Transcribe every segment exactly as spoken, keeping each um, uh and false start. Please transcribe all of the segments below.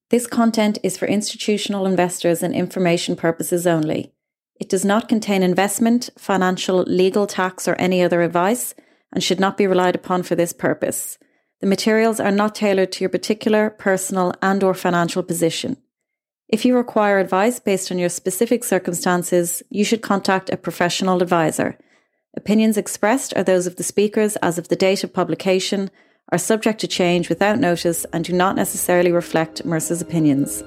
This content is for institutional investors and information purposes only. It does not contain investment, financial, legal, tax, or any other advice and should not be relied upon for this purpose. The materials are not tailored to your particular, personal, and/or financial position. If you require advice based on your specific circumstances, you should contact a professional advisor. Opinions expressed are those of the speakers as of the date of publication, are subject to change without notice, and do not necessarily reflect Mercer's opinions.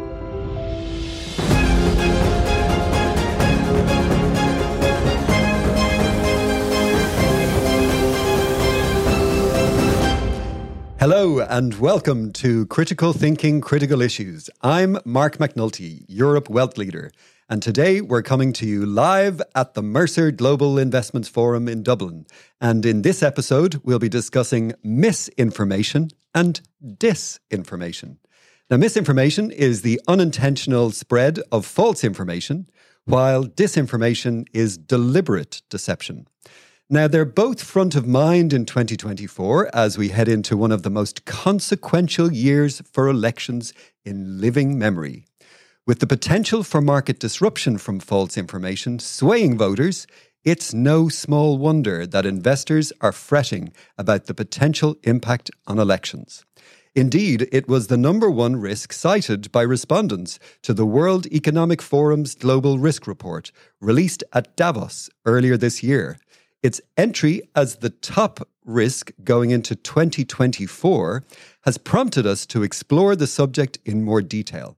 Hello and welcome to Critical Thinking, Critical Issues. I'm Mark McNulty, Europe Wealth Leader, and today we're coming to you live at the Mercer Global Investments Forum in Dublin. And in this episode, we'll be discussing misinformation and disinformation. Now, misinformation is the unintentional spread of false information, while disinformation is deliberate deception. Now, they're both front of mind in twenty twenty-four as we head into one of the most consequential years for elections in living memory. With the potential for market disruption from false information swaying voters, it's no small wonder that investors are fretting about the potential impact on elections. Indeed, it was the number one risk cited by respondents to the World Economic Forum's Global Risk Report, released at Davos earlier this year. Its entry as the top risk going into twenty twenty-four has prompted us to explore the subject in more detail.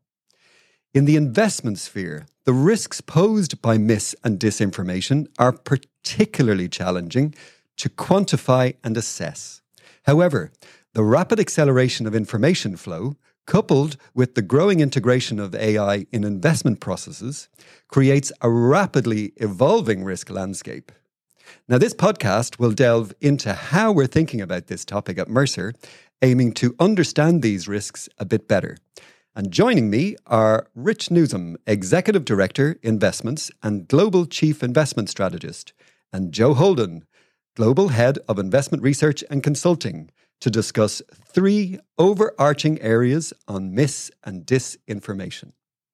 In the investment sphere, the risks posed by mis- and disinformation are particularly challenging to quantify and assess. However, the rapid acceleration of information flow, coupled with the growing integration of A I in investment processes, creates a rapidly evolving risk landscape. Now, this podcast will delve into how we're thinking about this topic at Mercer, aiming to understand these risks a bit better. And joining me are Rich Newsom, Executive Director, Investments and Global Chief Investment Strategist, and Joe Holden, Global Head of Investment Research and Consulting, to discuss three overarching areas on mis- and disinformation.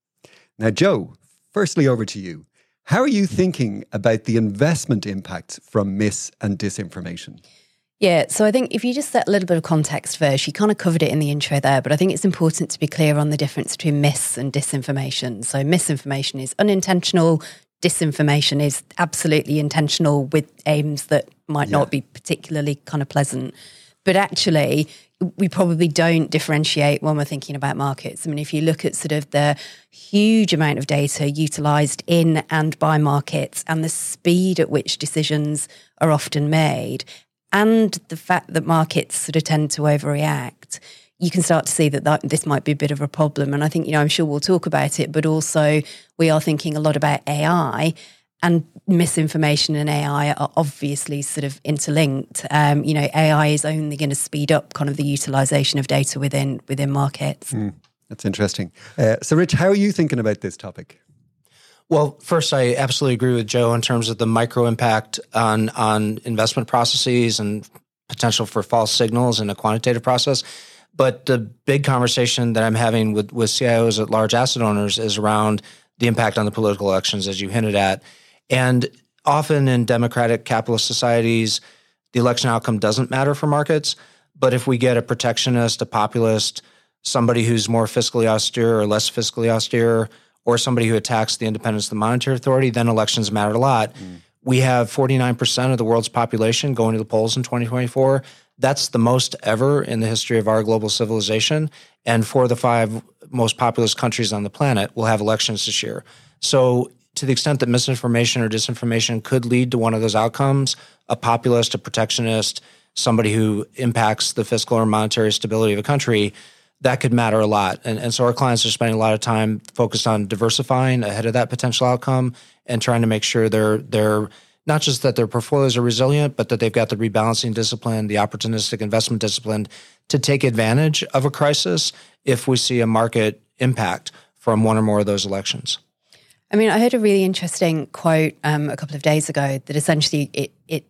Now, Joe, firstly over to you. How are you thinking about the investment impacts from mis- and disinformation? Yeah, so I think if you just set a little bit of context first, you kind of covered it in the intro there, but I think it's important to be clear on the difference between mis and disinformation. So misinformation is unintentional, disinformation is absolutely intentional with aims that might yeah. not be particularly kind of pleasant. But actually, we probably don't differentiate when we're thinking about markets. I mean, if you look at sort of the huge amount of data utilised in and by markets and the speed at which decisions are often made, and the fact that markets sort of tend to overreact, you can start to see that, that this might be a bit of a problem. And I think, you know, I'm sure we'll talk about it, but also we are thinking a lot about A I, and misinformation and A I are obviously sort of interlinked. Um, you know, A I is only going to speed up kind of the utilisation of data within within markets. Mm, that's interesting. Uh, so, Rich, how are you thinking about this topic? Well, first, I absolutely agree with Joe in terms of the micro impact on, on investment processes and potential for false signals in a quantitative process. But the big conversation that I'm having with, with C I Os at large asset owners is around the impact on the political elections, as you hinted at. And often in democratic capitalist societies, the election outcome doesn't matter for markets. But if we get a protectionist, a populist, somebody who's more fiscally austere or less fiscally austere, or somebody who attacks the independence of the monetary authority, then elections matter a lot. Mm. We have forty-nine percent of the world's population going to the polls in twenty twenty-four. That's the most ever in the history of our global civilization. And four of the five most populous countries on the planet will have elections this year. So to the extent that misinformation or disinformation could lead to one of those outcomes, a populist, a protectionist, somebody who impacts the fiscal or monetary stability of a country, that could matter a lot. And, and so our clients are spending a lot of time focused on diversifying ahead of that potential outcome and trying to make sure they're they're not just that their portfolios are resilient, but that they've got the rebalancing discipline, the opportunistic investment discipline to take advantage of a crisis if we see a market impact from one or more of those elections. I mean, I heard a really interesting quote um, a couple of days ago that essentially it, it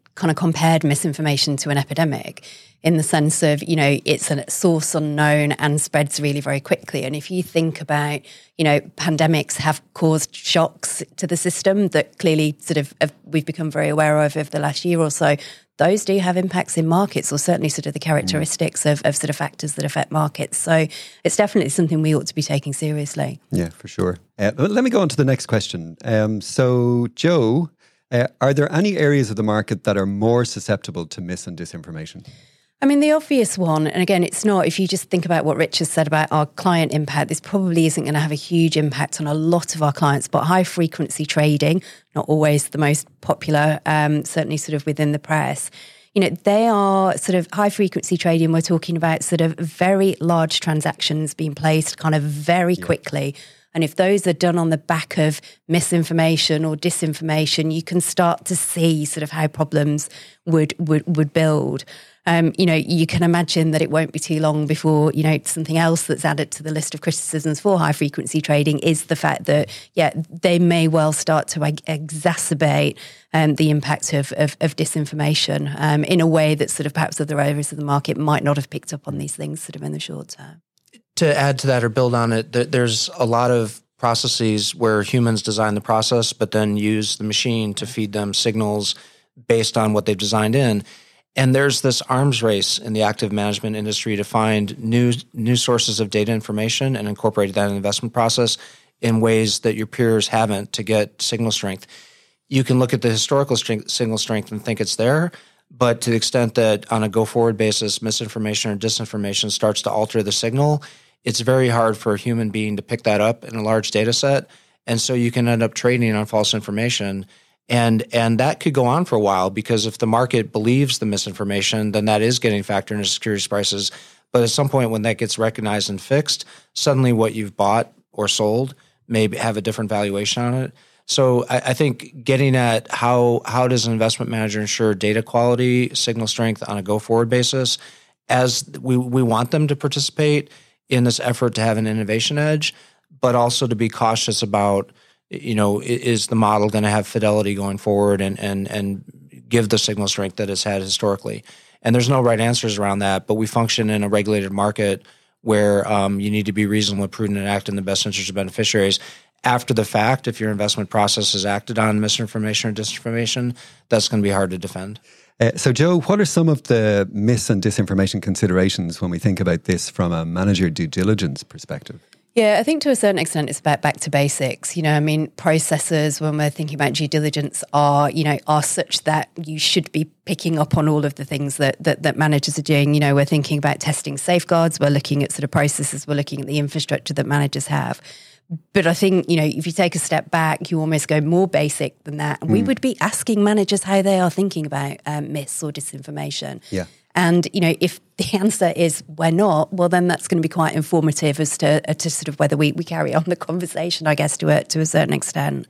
kind of compared misinformation to an epidemic in the sense of, you know, it's a source unknown and spreads really very quickly. And if you think about, you know, pandemics have caused shocks to the system that clearly sort of have, we've become very aware of over the last year or so, those do have impacts in markets, or certainly sort of the characteristics of, of sort of factors that affect markets. So it's definitely something we ought to be taking seriously. Yeah, for sure. Uh, let me go on to the next question. Um, so, Joe, uh, are there any areas of the market that are more susceptible to mis and disinformation? I mean, the obvious one, and again, it's not, if you just think about what Rich has said about our client impact, this probably isn't going to have a huge impact on a lot of our clients, but high frequency trading, not always the most popular, um, certainly sort of within the press. You know, they are sort of high frequency trading. We're talking about sort of very large transactions being placed kind of very yeah. quickly. And if those are done on the back of misinformation or disinformation, you can start to see sort of how problems would would, would build. Um, you know, you can imagine that it won't be too long before, you know, something else that's added to the list of criticisms for high frequency trading is the fact that, yeah, they may well start to ag- exacerbate um, the impact of, of, of disinformation um, in a way that sort of perhaps other areas of the market might not have picked up on these things sort of in the short term. To add to that or build on it, there's a lot of processes where humans design the process, but then use the machine to feed them signals based on what they've designed in. And there's this arms race in the active management industry to find new new sources of data information and incorporate that in the investment process in ways that your peers haven't to get signal strength. You can look at the historical strength, signal strength and think it's there, but to the extent that on a go-forward basis, misinformation or disinformation starts to alter the signal, it's very hard for a human being to pick that up in a large data set. And so you can end up trading on false information. And and that could go on for a while, because if the market believes the misinformation, then that is getting factored into securities prices. But at some point when that gets recognized and fixed, suddenly what you've bought or sold may have a different valuation on it. So I, I think getting at how how does an investment manager ensure data quality, signal strength on a go-forward basis, as we, we want them to participate in this effort to have an innovation edge, but also to be cautious about, you know, is the model going to have fidelity going forward and and and give the signal strength that it's had historically? And there's no right answers around that, but we function in a regulated market where um, you need to be reasonable, prudent, and act in the best interest of beneficiaries. After the fact, if your investment process has acted on misinformation or disinformation, that's going to be hard to defend. Uh, so, Joe, what are some of the mis and disinformation considerations when we think about this from a manager due diligence perspective? Yeah, I think to a certain extent it's about back to basics. You know, I mean, processes when we're thinking about due diligence are, you know, are such that you should be picking up on all of the things that, that that managers are doing. You know, we're thinking about testing safeguards, we're looking at sort of processes, we're looking at the infrastructure that managers have. But I think, you know, if you take a step back, you almost go more basic than that. And mm. we would be asking managers how they are thinking about um, myths or disinformation. Yeah. And, you know, if the answer is we're not, well, then that's going to be quite informative as to, uh, to sort of whether we, we carry on the conversation, I guess, to a, to a certain extent.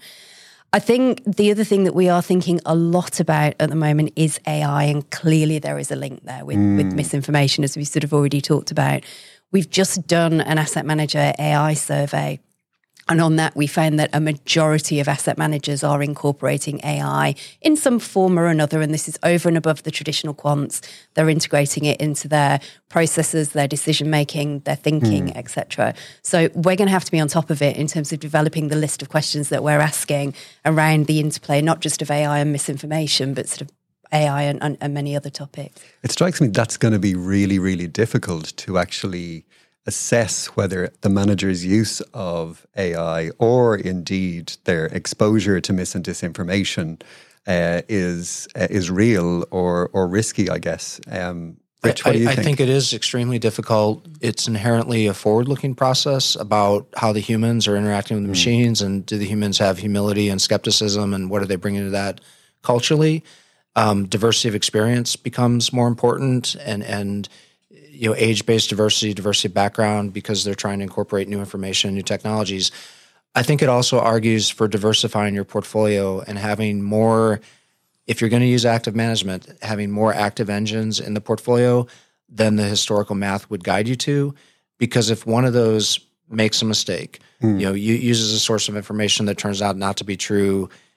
I think the other thing that we are thinking a lot about at the moment is A I, and clearly there is a link there with, mm. with misinformation, as we sort of already talked about. We've just done an asset manager A I survey. And on that, we found that a majority of asset managers are incorporating A I in some form or another. And this is over and above the traditional quants. They're integrating it into their processes, their decision-making, their thinking, mm. et cetera. So we're going to have to be on top of it in terms of developing the list of questions that we're asking around the interplay, not just of A I and misinformation, but sort of A I and, and, and many other topics. It strikes me that's going to be really, really difficult to actually assess whether the manager's use of A I or indeed their exposure to mis and disinformation uh, is uh, is real or or risky, I guess. Um, Rich, what I, do you I think? think it is extremely difficult. It's inherently a forward-looking process about how the humans are interacting with the mm. machines, and do the humans have humility and skepticism, and what are they bringing to that culturally? Um, diversity of experience becomes more important, and and you know, age-based diversity, diversity of background, because they're trying to incorporate new information, new technologies. I think it also argues for diversifying your portfolio and having more, if you're going to use active management, having more active engines in the portfolio than the historical math would guide you to. Because if one of those makes a mistake, mm. you know, you, uses a source of information that turns out not to be true,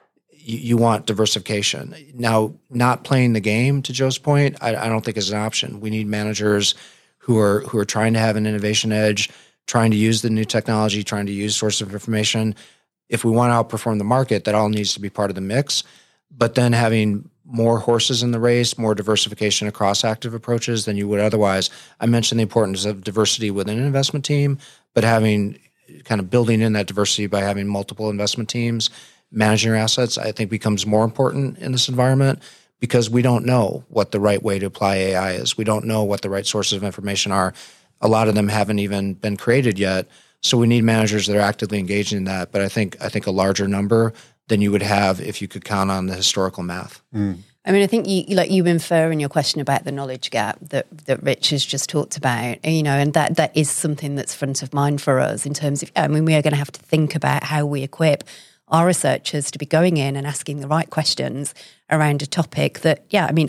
you, you want diversification. Now, not playing the game, to Joe's point, I, I don't think is an option. We need managers who are who are trying to have an innovation edge, trying to use the new technology, trying to use source of information. If we want to outperform the market, that all needs to be part of the mix. But then having more horses in the race, more diversification across active approaches than you would otherwise. I mentioned the importance of diversity within an investment team, but having kind of building in that diversity by having multiple investment teams managing your assets, I think becomes more important in this environment because we don't know what the right way to apply A I is. We don't know what the right sources of information are. A lot of them haven't even been created yet. So we need managers that are actively engaged in that. But I think I think a larger number than you would have if you could count on the historical math. Mm. I mean, I think you like you infer in your question about the knowledge gap that that Rich has just talked about, you know, and that that is something that's front of mind for us in terms of, I mean, we are going to have to think about how we equip our researchers to be going in and asking the right questions around a topic that, yeah, I mean,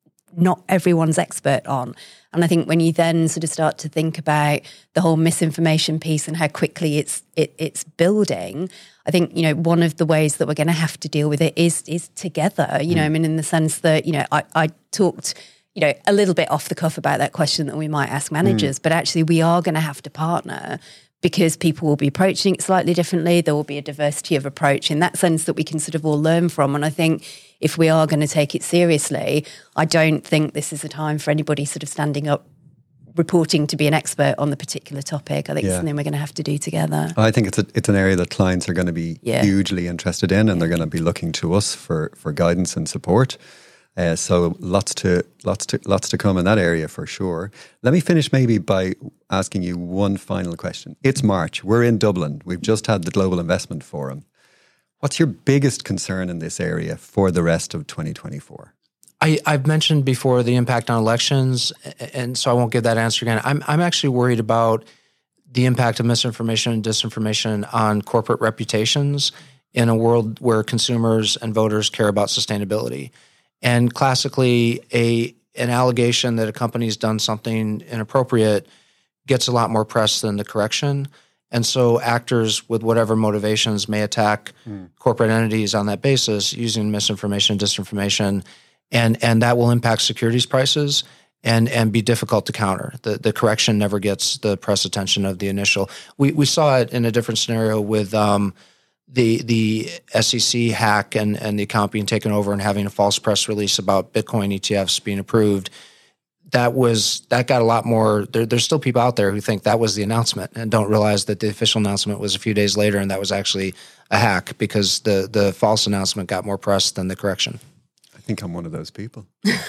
not everyone's expert on. And I think when you then sort of start to think about the whole misinformation piece and how quickly it's it, it's building, I think, you know, one of the ways that we're going to have to deal with it is is together, you know, I mean, in the sense that, you know, I, I talked, you know, a little bit off the cuff about that question that we might ask managers, mm. but actually we are going to have to partner because people will be approaching it slightly differently. There will be a diversity of approach in that sense that we can sort of all learn from. And I think if we are going to take it seriously, I don't think this is a time for anybody sort of standing up reporting to be an expert on the particular topic. I think yeah. it's something we're going to have to do together. I think it's a, it's an area that clients are going to be yeah. hugely interested in, and yeah. they're going to be looking to us for, for guidance and support. Uh, so lots to lots to lots to come in that area for sure. Let me finish maybe by asking you one final question. It's March. We're in Dublin. We've just had the Global Investment Forum. What's your biggest concern in this area for the rest of twenty twenty-four? I, I've mentioned before the impact on elections, and so I won't give that answer again. I'm I'm actually worried about the impact of misinformation and disinformation on corporate reputations in a world where consumers and voters care about sustainability. And classically, a an allegation that a company's done something inappropriate gets a lot more press than the correction. And so actors with whatever motivations may attack mm. corporate entities on that basis using misinformation, disinformation, and and that will impact securities prices and and be difficult to counter. The the correction never gets the press attention of the initial. We we saw it in a different scenario with um, the the S E C hack and, and the account being taken over and having a false press release about Bitcoin E T Fs being approved. That was that got a lot more. There, there's still people out there who think that was the announcement and don't realize that the official announcement was a few days later, and that was actually a hack because the the false announcement got more press than the correction. I think I'm one of those people.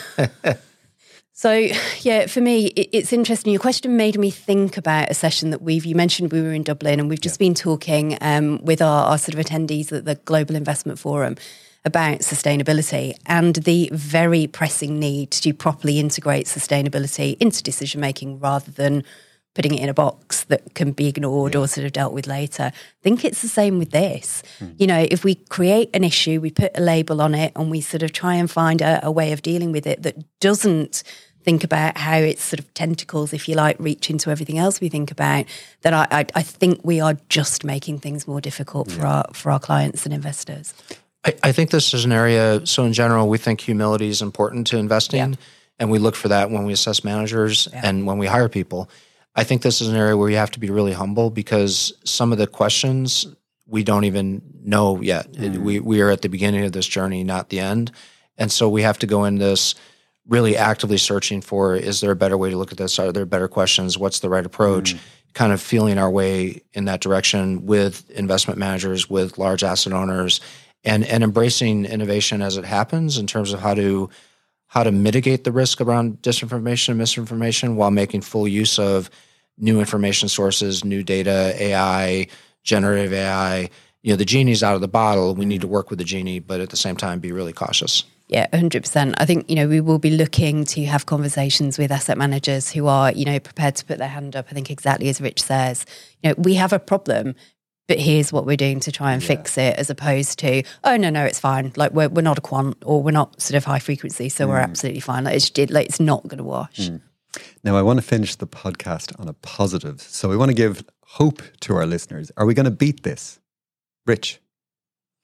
So, yeah, for me, it, it's interesting. Your question made me think about a session that we've, you mentioned we were in Dublin and we've just yeah. been talking um, with our, our sort of attendees at the Global Investment Forum about sustainability and the very pressing need to properly integrate sustainability into decision-making rather than putting it in a box that can be ignored yeah. or sort of dealt with later. I think it's the same with this. Mm. You know, if we create an issue, we put a label on it and we sort of try and find a, a way of dealing with it that doesn't think about how its sort of tentacles, if you like, reach into everything else we think about, then I, I, I think we are just making things more difficult yeah. for our for our clients and investors. I, I think this is an area, so in general, we think humility is important to investing, yeah. and we look for that when we assess managers yeah. and when we hire people. I think this is an area where you have to be really humble because some of the questions we don't even know yet. Mm. We we are at the beginning of this journey, not the end. And so we have to go in this really actively searching for, is there a better way to look at this? Are there better questions? What's the right approach? Mm. Kind of feeling our way in that direction with investment managers, with large asset owners, and and embracing innovation as it happens in terms of how to how to mitigate the risk around disinformation and misinformation while making full use of new information sources, new data, A I, generative A I. You know, the genie's out of the bottle. We need to work with the genie, but at the same time, be really cautious. Yeah, one hundred percent. I think, you know, we will be looking to have conversations with asset managers who are, you know, prepared to put their hand up. I think exactly as Rich says, you know, we have a problem, but here's what we're doing to try and yeah. fix it, as opposed to, oh, no, no, it's fine. Like, we're we're not a quant or we're not sort of high frequency, so mm. we're absolutely fine. Like, it's, like, it's not going to wash. Mm. Now, I want to finish the podcast on a positive. So we want to give hope to our listeners. Are we going to beat this? Rich?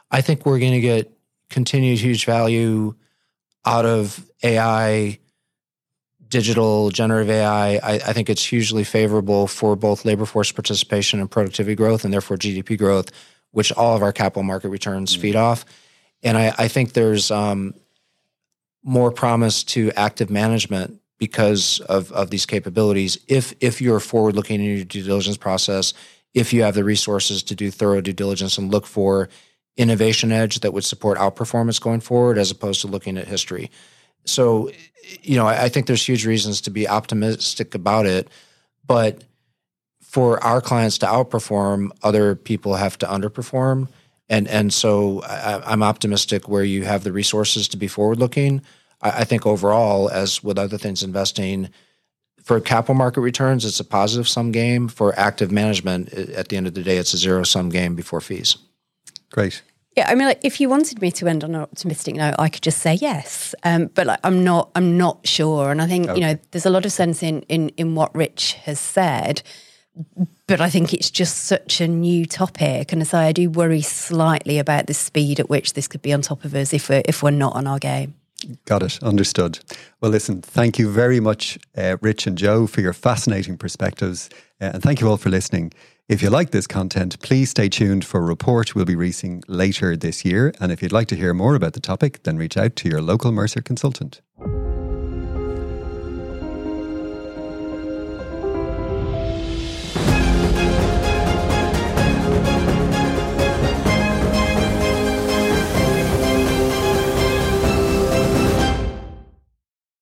I think we're going to get continued huge value out of A I, digital, generative A I. I, I think it's hugely favorable for both labor force participation and productivity growth, and therefore G D P growth, which all of our capital market returns mm-hmm. feed off. And I, I think there's um, more promise to active management because of, of these capabilities. If if you're forward-looking in your due diligence process, if you have the resources to do thorough due diligence and look for innovation edge that would support outperformance going forward, as opposed to looking at history. So, you know, I, I think there's huge reasons to be optimistic about it, but for our clients to outperform, other people have to underperform. And and so I, I'm optimistic where you have the resources to be forward-looking. I, I think overall, as with other things investing, for capital market returns, it's a positive-sum game. For active management, at the end of the day, it's a zero-sum game before fees. Great. Yeah, I mean, like, if you wanted me to end on an optimistic note, I could just say yes. Um, but like, I'm not. I'm not sure. And I think okay. you know, there's a lot of sense in in in what Rich has said. But I think it's just such a new topic, and so I do worry slightly about the speed at which this could be on top of us if we're if we're not on our game. Got it. Understood. Well, listen, thank you very much, uh, Rich and Joe, for your fascinating perspectives, uh, and thank you all for listening. If you like this content, please stay tuned for a report we'll be releasing later this year. And if you'd like to hear more about the topic, then reach out to your local Mercer consultant.